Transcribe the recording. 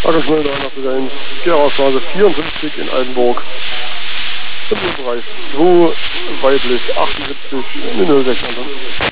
Ackerschnell 301, Geraustraße 54 in Altenburg. Im Bereich 2, weiblich 78, 06.